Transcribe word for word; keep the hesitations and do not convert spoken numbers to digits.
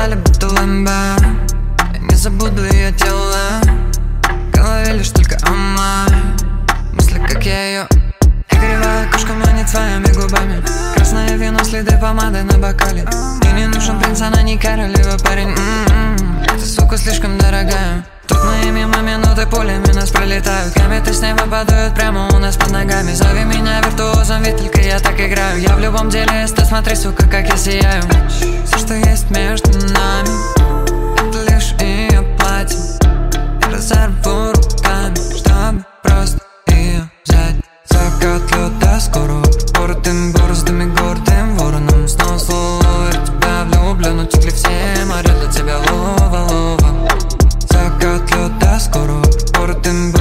танцевали будто лэмбо. Я не забуду ее тело, в голове лишь только она. Мысли, как я ее. Я кривая кошка манит своими губами. Красное вино, следы помады на бокале. Мне не нужен принц, она не королева, парень. М-м-м. Ты, сука, слишком дорогая. Тут мои мимо минуты пулями нас пролетают. Кометы с неба падают прямо у нас под ногами. Зови меня виртуозом, ведь только я так играю. Я в любом деле, ты смотри, сука, как я сияю. Все, что есть между нами, это лишь ее платье. Я разорву руками, чтобы просто ее взять. Закат лёда скоро, боротым бороздами, гордым вороном. Снова слово, я в тебя влюблен, утекли все моря, для тебя лова, лова. Закат лёда скоро, боротым